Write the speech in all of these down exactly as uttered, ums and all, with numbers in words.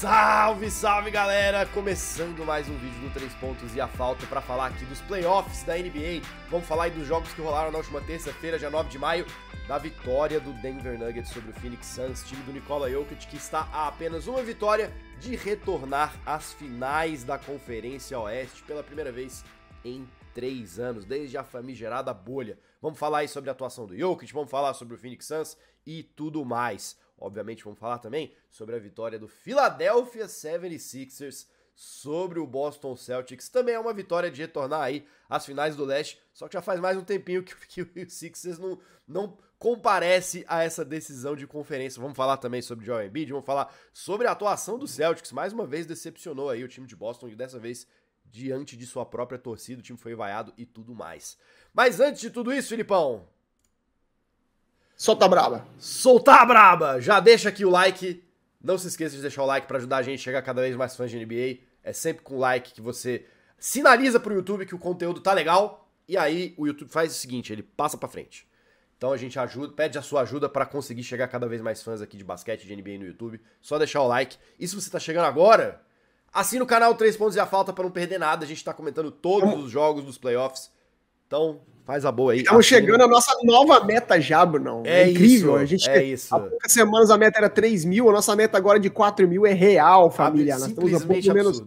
Salve, salve galera! Começando mais um vídeo do três pontos e a falta para falar aqui dos playoffs da N B A. Vamos falar aí dos jogos que rolaram na última terça-feira, dia nove de maio, da vitória do Denver Nuggets sobre o Phoenix Suns, time do Nikola Jokic, que está a apenas uma vitória de retornar às finais da Conferência Oeste pela primeira vez em três anos, desde a famigerada bolha. Vamos falar aí sobre a atuação do Jokic, vamos falar sobre o Phoenix Suns e tudo mais. Obviamente vamos falar também sobre a vitória do Philadelphia setenta e seis ers sobre o Boston Celtics. Também é uma vitória de retornar aí às finais do leste, só que já faz mais um tempinho que, que o Sixers não, não comparece a essa decisão de conferência. Vamos falar também sobre Joel Embiid, vamos falar sobre a atuação do Celtics. Mais uma vez decepcionou aí o time de Boston e dessa vez diante de sua própria torcida, o time foi vaiado e tudo mais. Mas antes de tudo isso, Filipão... Solta a braba. Soltar a braba! Já deixa aqui o like. Não se esqueça de deixar o like para ajudar a gente a chegar cada vez mais fãs de N B A. É sempre com o like que você sinaliza pro YouTube que o conteúdo tá legal. E aí o YouTube faz o seguinte, ele passa pra frente. Então a gente ajuda, pede a sua ajuda para conseguir chegar cada vez mais fãs aqui de basquete, de N B A no YouTube. Só deixar o like. E se você tá chegando agora, assina o canal três pontos e a falta para não perder nada. A gente tá comentando todos os jogos dos playoffs. Então... faz a boa aí. Estamos chegando à nossa nova meta já, Brunão. É, é incrível. Isso, a gente, é isso. Há poucas semanas a meta era três mil, a nossa meta agora de quatro mil é real, família. Nós estamos a pouco menos...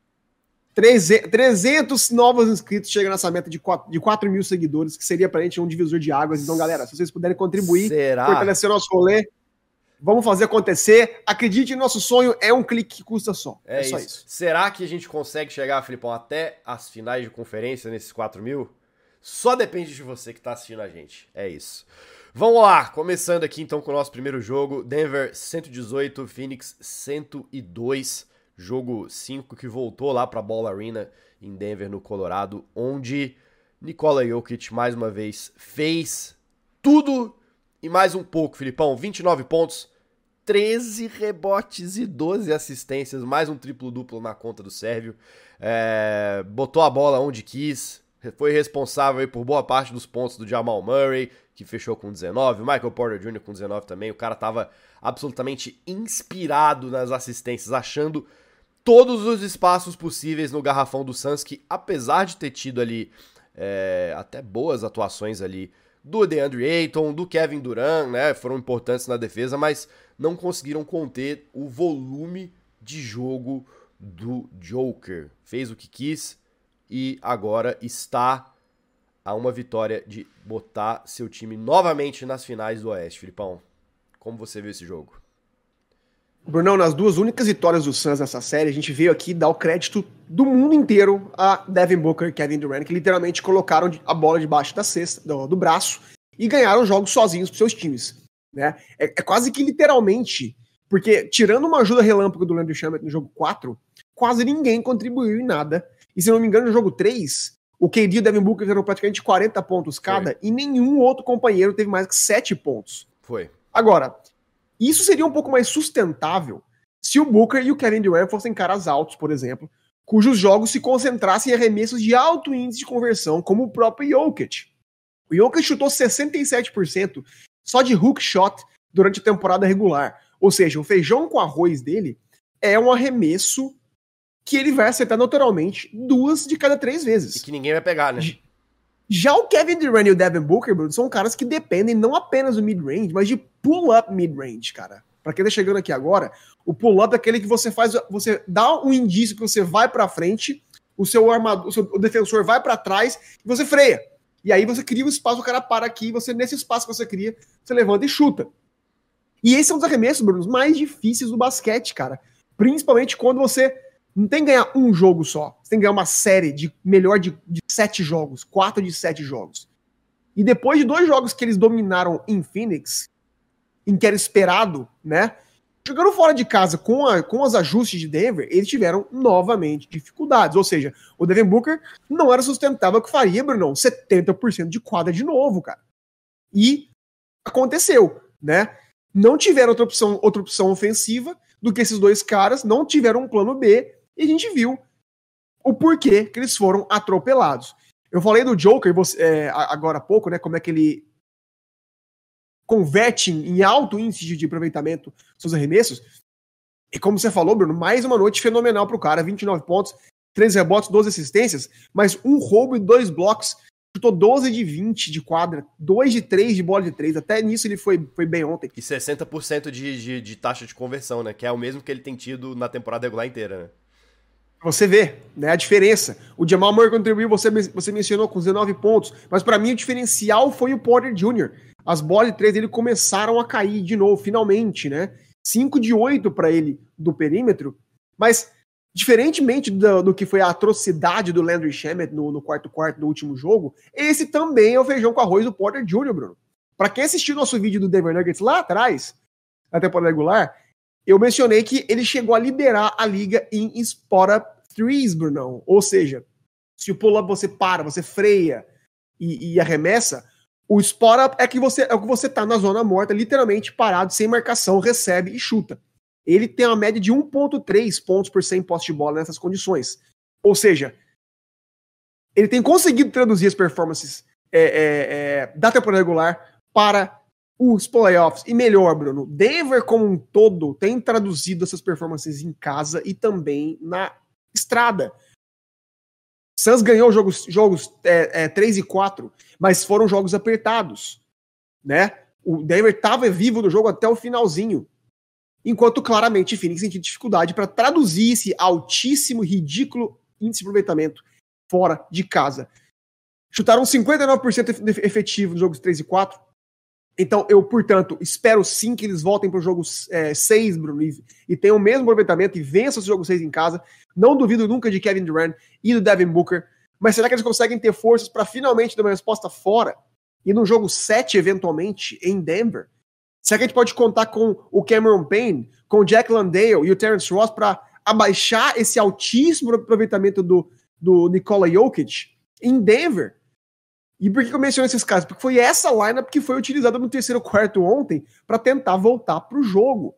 trezentos novos inscritos chegam nessa meta de quatro mil seguidores, que seria pra gente um divisor de águas. Então, galera, se vocês puderem contribuir, Será? fortalecer o nosso rolê, vamos fazer acontecer. Acredite, nosso sonho é um clique que custa só. É, é só isso. isso. Será que a gente consegue chegar, Filipão, até as finais de conferência nesses quatro mil? Só depende de você que tá assistindo a gente. É isso. Vamos lá, começando aqui então com o nosso primeiro jogo. Denver cento e dezoito, Phoenix cento e dois. Jogo cinco que voltou lá pra Ball Arena em Denver, no Colorado, onde Nikola Jokic mais uma vez fez tudo e mais um pouco, Filipão. vinte e nove pontos, treze rebotes e doze assistências, mais um triplo-duplo na conta do Sérvio. É, botou a bola onde quis. Foi responsável aí por boa parte dos pontos do Jamal Murray, que fechou com dezenove, o Michael Porter Júnior com dezenove também. O cara tava absolutamente inspirado nas assistências, achando todos os espaços possíveis no garrafão do Suns, que apesar de ter tido ali é, até boas atuações ali do DeAndre Ayton, do Kevin Durant, né, foram importantes na defesa, mas não conseguiram conter o volume de jogo do Joker. Fez o que quis e agora está a uma vitória de botar seu time novamente nas finais do Oeste. Filipão, como você viu esse jogo? Brunão, nas duas únicas vitórias do Suns nessa série, a gente veio aqui dar o crédito do mundo inteiro a Devin Booker e Kevin Durant, que literalmente colocaram a bola debaixo da cesta, do, do braço, e ganharam jogos sozinhos para seus times. Né? É, é quase que literalmente, porque tirando uma ajuda relâmpago do Landry Shamet no jogo quatro, quase ninguém contribuiu em nada. E se não me engano, no jogo três, o K D e o Devin Booker fizeram praticamente quarenta pontos cada, Foi. E nenhum outro companheiro teve mais que sete pontos. Foi. Agora, isso seria um pouco mais sustentável se o Booker e o Kevin Durant fossem caras altos, por exemplo, cujos jogos se concentrassem em arremessos de alto índice de conversão, como o próprio Jokic. O Jokic chutou sessenta e sete por cento só de hook shot durante a temporada regular. Ou seja, o feijão com arroz dele é um arremesso que ele vai acertar naturalmente duas de cada três vezes. E que ninguém vai pegar, né? Já o Kevin Durant e o Devin Booker, Bruno, são caras que dependem não apenas do mid-range, mas de pull-up mid-range, cara. Pra quem tá chegando aqui agora, o pull-up é aquele que você faz, você dá um indício que você vai pra frente, o seu armador, o, seu, o defensor vai pra trás e você freia. E aí você cria um espaço, o cara para aqui, você nesse espaço que você cria, você levanta e chuta. E esse é um dos arremessos, Bruno, mais difíceis do basquete, cara. Principalmente quando você não tem que ganhar um jogo só. Você tem que ganhar uma série de melhor de, de sete jogos. Quatro de sete jogos. E depois de dois jogos que eles dominaram em Phoenix, em que era esperado, né? Jogando fora de casa com, a, com os ajustes de Denver, eles tiveram novamente dificuldades. Ou seja, o Devin Booker não era sustentável que faria, Bruno, setenta por cento de quadra de novo, cara. E aconteceu, né? Não tiveram outra opção, outra opção ofensiva do que esses dois caras, não tiveram um plano B, e a gente viu o porquê que eles foram atropelados. Eu falei do Joker você, é, agora há pouco, né? Como é que ele converte em alto índice de aproveitamento seus arremessos. E como você falou, Bruno, mais uma noite fenomenal pro cara, vinte e nove pontos, treze rebotes, doze assistências, mas um roubo e dois blocos, chutou doze de vinte de quadra, dois de três de bola de três, até nisso ele foi, foi bem ontem. E sessenta por cento de, de, de taxa de conversão, né? Que é o mesmo que ele tem tido na temporada regular inteira, né? Você vê, né, a diferença. O Jamal Murray contribuiu, você, você mencionou, com dezenove pontos, mas para mim o diferencial foi o Porter Júnior As bolas de três dele começaram a cair de novo, finalmente, né? cinco de oito para ele do perímetro, mas diferentemente do, do que foi a atrocidade do Landry Shamet no, no quarto quarto do último jogo, esse também é o feijão com arroz do Porter Júnior, Bruno. Para quem assistiu nosso vídeo do Denver Nuggets lá atrás, na temporada regular, eu mencionei que ele chegou a liderar a liga em spot-up threes, Brunão. Ou seja, se o pull-up você para, você freia e, e arremessa, o spot-up é que você é que você tá na zona morta, literalmente parado, sem marcação, recebe e chuta. Ele tem uma média de um ponto três pontos por cem posse de bola nessas condições. Ou seja, ele tem conseguido traduzir as performances é, é, é, da temporada regular para os playoffs. E melhor, Bruno, Denver como um todo tem traduzido essas performances em casa e também na estrada. Suns ganhou jogos, jogos é, é, três e quatro, mas foram jogos apertados, né? O Denver estava vivo no jogo até o finalzinho, enquanto claramente Phoenix tinha dificuldade para traduzir esse altíssimo, ridículo índice de aproveitamento fora de casa. Chutaram cinquenta e nove por cento efetivo nos jogos três e quatro, então eu, portanto, espero sim que eles voltem para o jogo é, seis, Bruno, e, e tenham o mesmo aproveitamento e vençam esse jogo seis em casa. Não duvido nunca de Kevin Durant e do Devin Booker, mas será que eles conseguem ter forças para finalmente dar uma resposta fora e no jogo sete, eventualmente, em Denver? Será que a gente pode contar com o Cameron Payne, com o Jack Landale e o Terrence Ross para abaixar esse altíssimo aproveitamento do, do Nikola Jokic em Denver? E por que eu menciono esses casos? Porque foi essa lineup que foi utilizada no terceiro quarto ontem para tentar voltar pro jogo.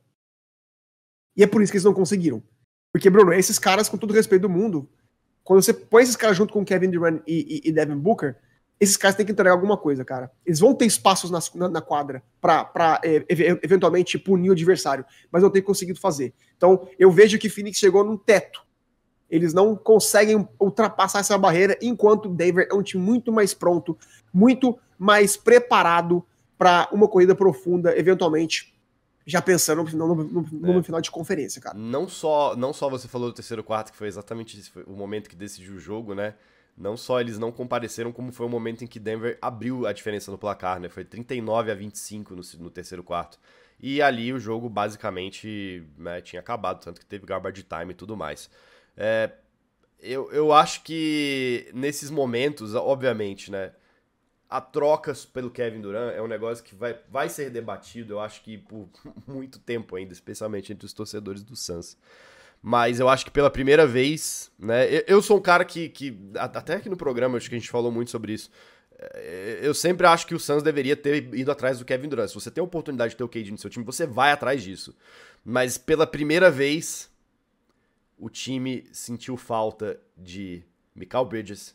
E é por isso que eles não conseguiram. Porque, Bruno, esses caras, com todo o respeito do mundo, quando você põe esses caras junto com Kevin Durant e, e, e Devin Booker, esses caras têm que entregar alguma coisa, cara. Eles vão ter espaços na, na, na quadra pra, pra é, eventualmente punir o adversário, mas não tem conseguido fazer. Então, eu vejo que Phoenix chegou num teto. Eles não conseguem ultrapassar essa barreira, enquanto o Denver é um time muito mais pronto, muito mais preparado para uma corrida profunda, eventualmente, já pensando no, no, no, no é. final de conferência, cara. Não só, não só você falou do terceiro quarto, que foi exatamente esse, foi o momento que decidiu o jogo, né? Não só eles não compareceram, como foi o momento em que Denver abriu a diferença no placar, né? Foi trinta e nove a vinte e cinco no, no terceiro quarto. E ali o jogo basicamente, né, tinha acabado, tanto que teve garbage time e tudo mais. É, eu, eu acho que nesses momentos, obviamente, né, a troca pelo Kevin Durant é um negócio que vai, vai ser debatido, eu acho que por muito tempo ainda, especialmente entre os torcedores do Suns. Mas eu acho que pela primeira vez, né, eu, eu sou um cara que, que, até aqui no programa, acho que a gente falou muito sobre isso, eu sempre acho que o Suns deveria ter ido atrás do Kevin Durant. Se você tem a oportunidade de ter o K D no seu time, você vai atrás disso. Mas pela primeira vez, o time sentiu falta de Mikal Bridges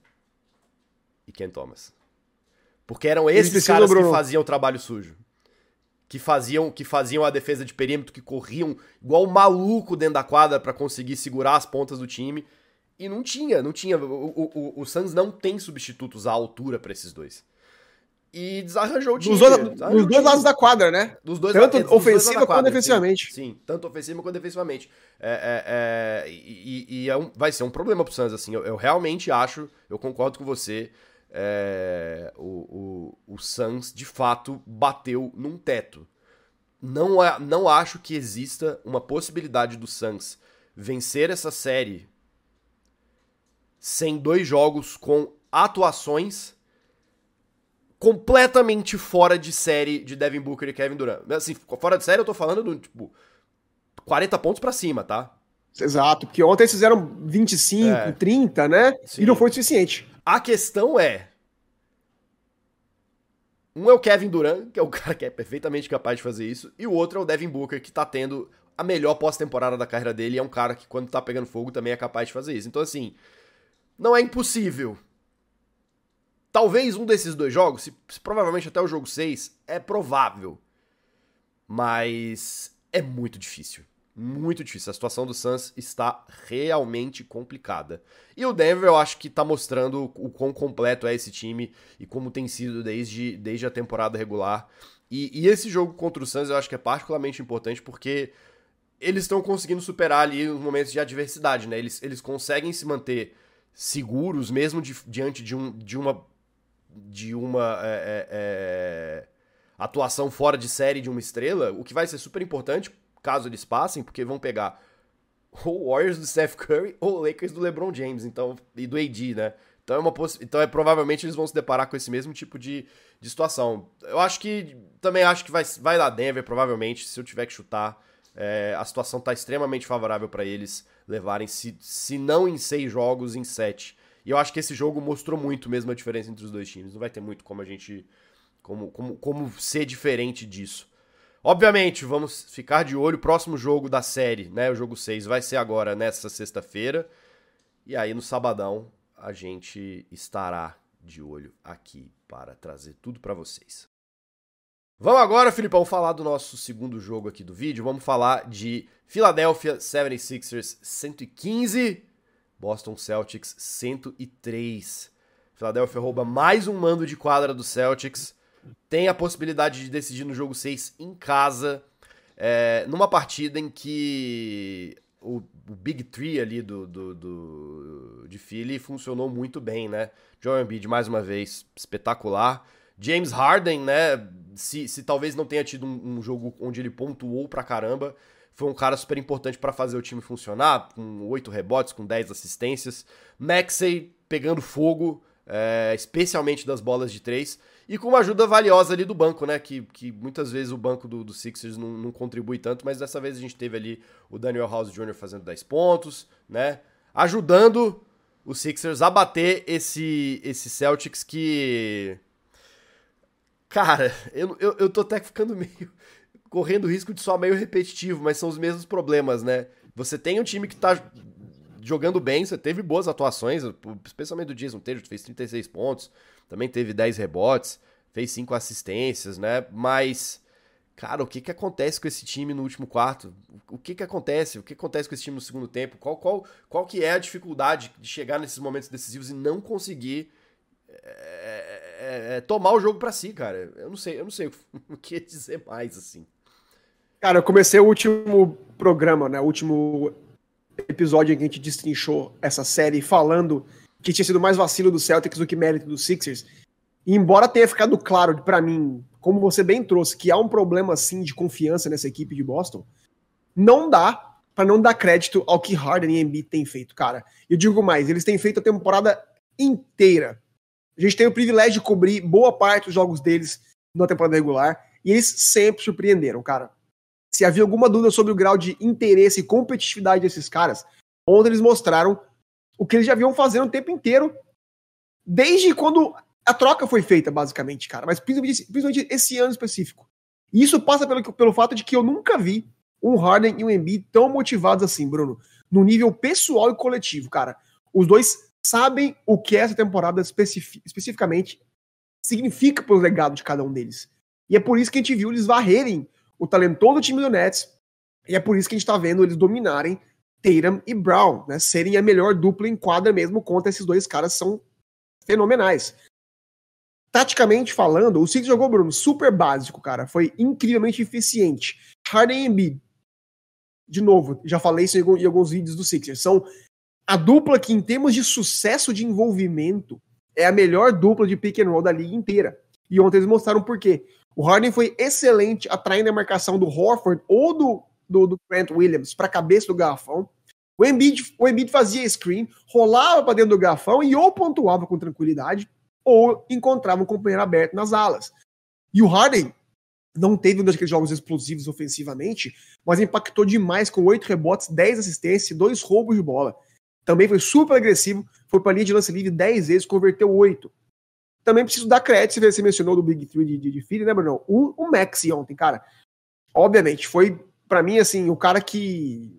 e Ken Thomas. Porque eram esses caras que faziam o trabalho sujo. Que faziam, que faziam a defesa de perímetro, que corriam igual um maluco dentro da quadra para conseguir segurar as pontas do time. E não tinha, não tinha. O, o, o, o Suns não tem substitutos à altura para esses dois. E desarranjou o time. Dos dois, dos dois lados da quadra, né? Dos dois tanto lados, ofensiva quadra, quanto defensivamente. Sim, sim, tanto ofensiva quanto defensivamente. É, é, é, e e é um, vai ser um problema pro Suns, assim. Eu, eu realmente acho, eu concordo com você, é, o, o, o Suns, de fato, bateu num teto. Não, é, não acho que exista uma possibilidade do Suns vencer essa série sem dois jogos com atuações completamente fora de série de Devin Booker e Kevin Durant. Assim, fora de série eu tô falando do, tipo, quarenta pontos pra cima, tá? Exato, porque ontem eles fizeram vinte e cinco, é. trinta, né? Sim. E não foi o suficiente. A questão é, um é o Kevin Durant, que é o cara que é perfeitamente capaz de fazer isso, e o outro é o Devin Booker, que tá tendo a melhor pós-temporada da carreira dele, e é um cara que quando tá pegando fogo também é capaz de fazer isso. Então assim, não é impossível. Talvez um desses dois jogos, se, se provavelmente até o jogo seis, é provável. Mas é muito difícil. Muito difícil. A situação do Suns está realmente complicada. E o Denver eu acho que tá mostrando o quão completo é esse time e como tem sido desde, desde a temporada regular. E, e esse jogo contra o Suns eu acho que é particularmente importante porque eles estão conseguindo superar ali os momentos de adversidade, né? Eles, eles conseguem se manter seguros mesmo de, diante de, um, de uma, de uma é, é, é, atuação fora de série de uma estrela, o que vai ser super importante caso eles passem, porque vão pegar o Warriors do Steph Curry ou o Lakers do LeBron James, então, e do A D, né? Então é, uma poss... então é provavelmente eles vão se deparar com esse mesmo tipo de, de situação. Eu acho que, também acho que vai, vai dar Denver, provavelmente, se eu tiver que chutar. É, a situação tá extremamente favorável para eles levarem, se, se não em seis jogos, em sete. E eu acho que esse jogo mostrou muito mesmo a diferença entre os dois times. Não vai ter muito como a gente, como, como, como ser diferente disso. Obviamente, vamos ficar de olho. O próximo jogo da série, né, o jogo seis, vai ser agora nessa sexta-feira. E aí no sabadão a gente estará de olho aqui para trazer tudo para vocês. Vamos agora, Filipão, falar do nosso segundo jogo aqui do vídeo. Vamos falar de Philadelphia setenta e seis ers cento e quinze, Boston Celtics cento e três. Philadelphia rouba mais um mando de quadra do Celtics. Tem a possibilidade de decidir no jogo seis em casa, é, numa partida em que o, o Big Three ali do, do, do, de Philly funcionou muito bem, né? Joel Embiid, mais uma vez, espetacular. James Harden, né? Se, se talvez não tenha tido um, um jogo onde ele pontuou pra caramba, foi um cara super importante pra fazer o time funcionar, com oito rebotes, com dez assistências. Maxey pegando fogo, é, especialmente das bolas de três. E com uma ajuda valiosa ali do banco, né? Que, que muitas vezes o banco do, do Sixers não, não contribui tanto, mas dessa vez a gente teve ali o Daniel House Júnior fazendo dez pontos, né? Ajudando o Sixers a bater esse, esse Celtics que... Cara, eu, eu, eu tô até ficando meio... correndo o risco de soar meio repetitivo, mas são os mesmos problemas, né? Você tem um time que tá jogando bem, você teve boas atuações, especialmente do Jason Tatum, que fez trinta e seis pontos, também teve dez rebotes, fez cinco assistências, né? Mas, cara, o que que acontece com esse time no último quarto? O que que acontece? O que acontece com esse time no segundo tempo? Qual, qual, qual que é a dificuldade de chegar nesses momentos decisivos e não conseguir é, é, é, tomar o jogo pra si, cara? Eu não sei, eu não sei o que dizer mais, assim. Cara, eu comecei o último programa, né? O último episódio em que a gente destrinchou essa série falando que tinha sido mais vacilo do Celtics do que mérito do Sixers. E embora tenha ficado claro pra mim, como você bem trouxe, que há um problema sim de confiança nessa equipe de Boston, não dá pra não dar crédito ao que Harden e Embiid têm feito, cara. Eu digo mais, eles têm feito a temporada inteira. A gente tem o privilégio de cobrir boa parte dos jogos deles na temporada regular e eles sempre surpreenderam, cara. Se havia alguma dúvida sobre o grau de interesse e competitividade desses caras, ontem eles mostraram o que eles já vinham fazendo o tempo inteiro, desde quando a troca foi feita, basicamente, cara. Mas principalmente, principalmente esse ano específico. E isso passa pelo, pelo fato de que eu nunca vi um Harden e um Embiid tão motivados assim, Bruno, no nível pessoal e coletivo, cara. Os dois sabem o que essa temporada especific, especificamente significa pelo legado de cada um deles. E é por isso que a gente viu eles varrerem o talentoso time do Nets, e é por isso que a gente tá vendo eles dominarem Tatum e Brown, né, serem a melhor dupla em quadra mesmo contra esses dois caras, são fenomenais. Taticamente falando, o Sixers jogou, Bruno, super básico, cara, foi incrivelmente eficiente. Harden e Embiid, de novo, já falei isso em alguns vídeos do Sixers, são a dupla que em termos de sucesso de envolvimento é a melhor dupla de pick and roll da liga inteira. E ontem eles mostraram por quê. O Harden foi excelente atraindo a marcação do Horford ou do, do, do Grant Williams para a cabeça do garrafão. O Embiid, o Embiid fazia screen, rolava para dentro do garrafão e ou pontuava com tranquilidade ou encontrava um companheiro aberto nas alas. E o Harden não teve um daqueles jogos explosivos ofensivamente, mas impactou demais com oito rebotes, dez assistências e dois roubos de bola. Também foi super agressivo, foi para a linha de lance livre dez vezes, converteu oito. Também preciso dar crédito, você mencionou do Big Three de, de, de Philly, né, Bruno? O, o Maxey ontem, cara, obviamente, foi, pra mim, assim, o cara que...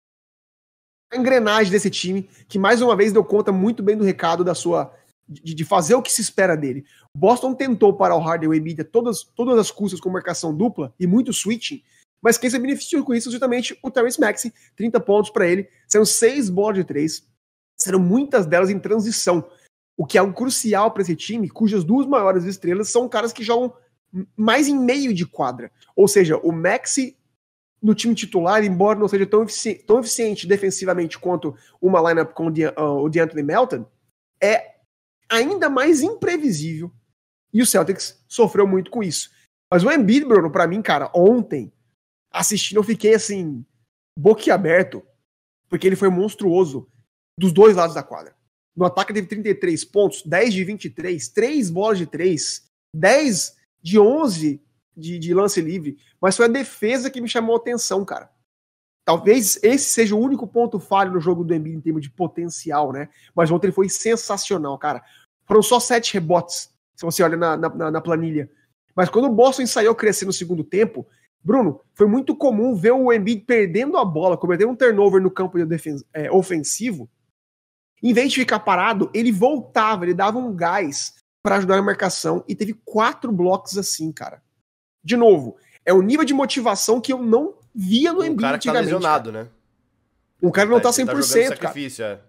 a engrenagem desse time, que mais uma vez deu conta muito bem do recado da sua... de, de fazer o que se espera dele. O Boston tentou parar o Harden e o Embiid a todas, todas as custas com marcação dupla e muito switching, Mas quem se beneficiou com isso é justamente o Tyrese Maxey, trinta pontos para ele, sendo seis bolas de três, sendo muitas delas em transição, o que é algo crucial para esse time, cujas duas maiores estrelas são caras que jogam mais em meio de quadra. Ou seja, o Maxey no time titular, embora não seja tão, efici tão eficiente defensivamente quanto uma lineup com o, De uh, o DeAnthony Melton, é ainda mais imprevisível. E o Celtics sofreu muito com isso. Mas o Embiid, Bruno, pra mim, cara, ontem, assistindo, eu fiquei assim, boquiaberto, porque ele foi monstruoso dos dois lados da quadra. No ataque teve trinta e três pontos, dez de vinte e três, três bolas de três, dez de onze de, de lance livre, mas foi a defesa que me chamou a atenção, cara. Talvez esse seja o único ponto falho no jogo do Embiid em termos de potencial, né? Mas ontem ele foi sensacional, cara. Foram só sete rebotes, se você olha na, na, na planilha. Mas quando o Boston ensaiou crescer no segundo tempo, Bruno, foi muito comum ver o Embiid perdendo a bola, cometendo um turnover no campo de defen- é, ofensivo. Em vez de ficar parado, ele voltava, ele dava um gás para ajudar na marcação e teve quatro blocos assim, cara. De novo, é o nível de motivação que eu não via no um Embiid cara que tá antigamente. lesionado, cara. né? O cara não tá cem Ele por tá jogando cento, cara. sacrifício, é.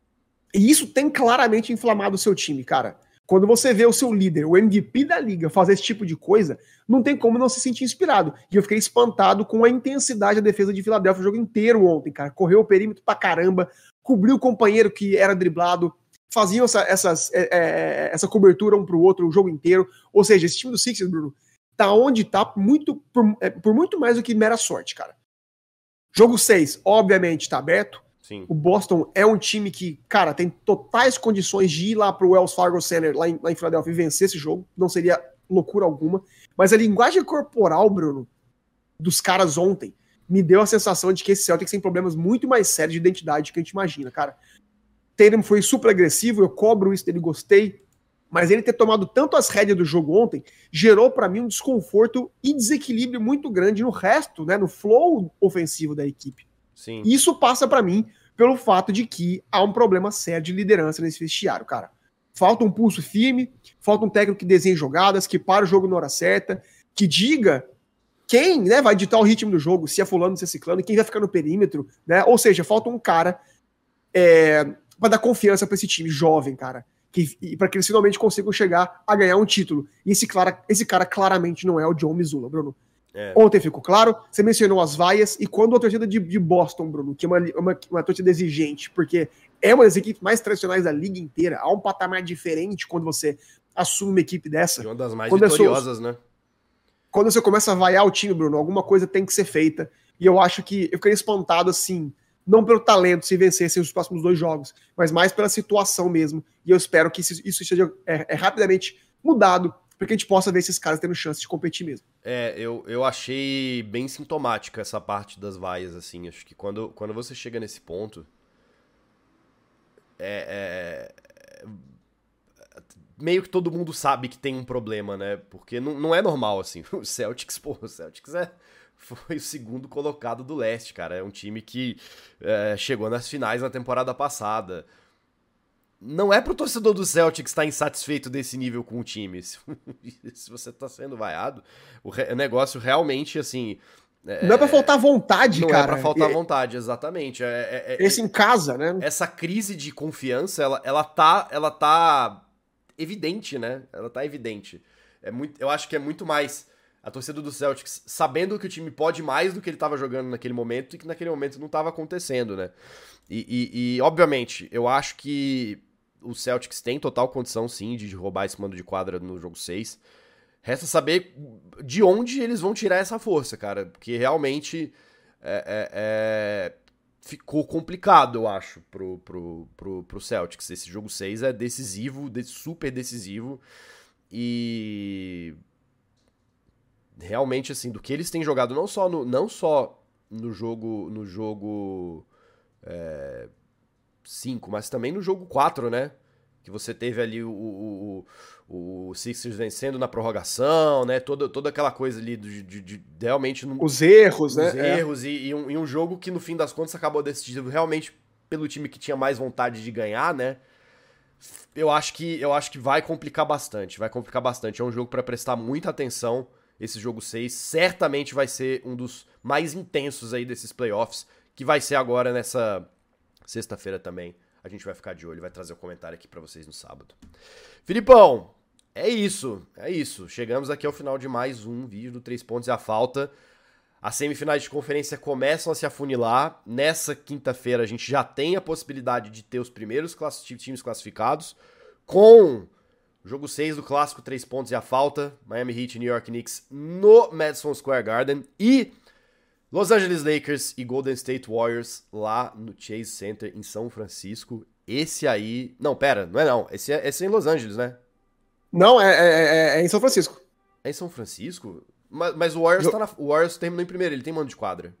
E isso tem claramente inflamado o seu time, cara. Quando você vê o seu líder, o M V P da liga, fazer esse tipo de coisa, não tem como não se sentir inspirado. E eu fiquei espantado com a intensidade da defesa de Filadélfia o jogo inteiro ontem, cara. Correu o perímetro pra caramba, cobriu o companheiro que era driblado, faziam essa, essas, é, é, essa cobertura um pro outro o jogo inteiro. Ou seja, esse time do Sixers, Bruno, tá onde tá muito, por, é, por muito mais do que mera sorte, cara. Jogo seis, obviamente, tá aberto. Sim. O Boston é um time que, cara, tem totais condições de ir lá pro Wells Fargo Center, lá em, lá em Filadélfia, e vencer esse jogo. Não seria loucura alguma. Mas a linguagem corporal, Bruno, dos caras ontem, me deu a sensação de que esse Celtics tem problemas muito mais sérios de identidade do que a gente imagina, cara. Tatum foi super agressivo, eu cobro isso dele, gostei. Mas ele ter tomado tanto as rédeas do jogo ontem gerou pra mim um desconforto e desequilíbrio muito grande no resto, né, no flow ofensivo da equipe. Sim. E isso passa pra mim pelo fato de que há um problema sério de liderança nesse vestiário, cara. Falta um pulso firme, falta um técnico que desenhe jogadas, que para o jogo na hora certa, que diga quem, né, vai ditar o ritmo do jogo, se é fulano, se é ciclano, quem vai ficar no perímetro, né? Ou seja, falta um cara é, para dar confiança pra esse time jovem, cara. Que, para que eles finalmente consigam chegar a ganhar um título. E esse, clara, esse cara claramente não é o Joe Mazzulla, Bruno. É. Ontem ficou claro, você mencionou as vaias, e quando a torcida de, de Boston, Bruno, que é uma, uma, uma torcida exigente, porque é uma das equipes mais tradicionais da liga inteira, há um patamar diferente quando você assume uma equipe dessa. E uma das mais quando vitoriosas, é né? Quando você começa a vaiar o time, Bruno, alguma coisa tem que ser feita, e eu acho que eu ficaria espantado, assim, não pelo talento se vencessem os próximos dois jogos, mas mais pela situação mesmo, e eu espero que isso, isso seja é, é rapidamente mudado, para que a gente possa ver esses caras tendo chance de competir mesmo. É, eu, eu achei bem sintomática essa parte das vaias, assim. Acho que quando, quando você chega nesse ponto, é, é, meio que todo mundo sabe que tem um problema, né? Porque não, não é normal, assim. O Celtics, pô, o Celtics é, foi o segundo colocado do leste, cara. É um time que é, chegou nas finais na temporada passada. Não é pro torcedor do Celtics estar insatisfeito desse nível com o time. Se, se você tá sendo vaiado, o, re, o negócio realmente, assim... É, não é pra faltar vontade, não cara. Não é pra faltar é, vontade, exatamente. É, é, esse em casa, né? Essa crise de confiança, ela, ela, tá, ela tá evidente, né? Ela tá evidente. É muito, eu acho que é muito mais a torcida do Celtics sabendo que o time pode mais do que ele tava jogando naquele momento e que naquele momento não tava acontecendo, né? E, e, e obviamente, eu acho que o Celtics tem total condição, sim, de roubar esse mando de quadra no jogo seis. Resta saber de onde eles vão tirar essa força, cara. Porque realmente é, é, é, ficou complicado, eu acho, pro, pro, pro, pro Celtics. Esse jogo seis é decisivo, super decisivo. E realmente, assim, do que eles têm jogado, não só no, não só no jogo... No jogo é, cinco, mas também no jogo quatro, né? Que você teve ali o, o, o, o Sixers vencendo na prorrogação, né? Toda, toda aquela coisa ali de, de, de realmente... Num, os erros, os né? Os erros é. e, e, um, e um jogo que no fim das contas acabou decidido realmente pelo time que tinha mais vontade de ganhar, né? Eu acho que, eu acho que vai complicar bastante, vai complicar bastante. É um jogo para prestar muita atenção. esse jogo seis certamente vai ser um dos mais intensos aí desses playoffs, que vai ser agora nessa sexta-feira também. A gente vai ficar de olho, vai trazer o um comentário aqui pra vocês no sábado. Filipão, é isso, é isso. Chegamos aqui ao final de mais um vídeo do três pontos e a falta. As semifinais de conferência começam a se afunilar. Nessa quinta-feira a gente já tem a possibilidade de ter os primeiros class- times classificados, com o jogo seis do clássico três pontos e a falta, Miami Heat e New York Knicks no Madison Square Garden, e Los Angeles Lakers e Golden State Warriors lá no Chase Center em São Francisco. Esse aí... Não, pera, não é não. Esse é, esse é em Los Angeles, né? Não, é, é, é em São Francisco. É em São Francisco? Mas, mas o, Warriors Jo- tá na, o Warriors terminou em primeiro, ele tem mando de quadra.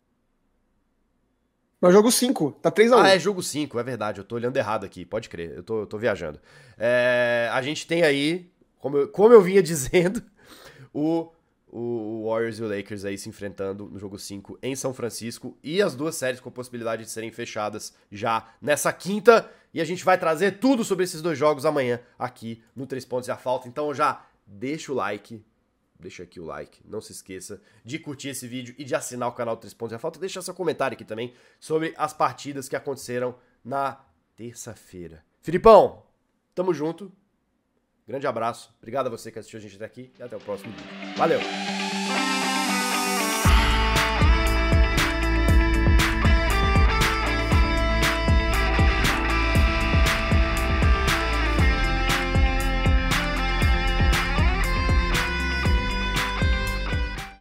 No jogo cinco, tá três a um. Ah, é jogo cinco, é verdade, eu tô olhando errado aqui, pode crer, eu tô, eu tô viajando. É, a gente tem aí, como eu, como eu vinha dizendo, o, o Warriors e o Lakers aí se enfrentando no jogo cinco em São Francisco, e as duas séries com possibilidade de serem fechadas já nessa quinta, e a gente vai trazer tudo sobre esses dois jogos amanhã aqui no três pontos e a falta. Então já deixa o like, deixa aqui o like, não se esqueça de curtir esse vídeo e de assinar o canal três pontos e a falta. Deixa seu comentário aqui também sobre as partidas que aconteceram na terça-feira. Filipão, tamo junto, grande abraço, obrigado a você que assistiu a gente até aqui e até o próximo vídeo. Valeu!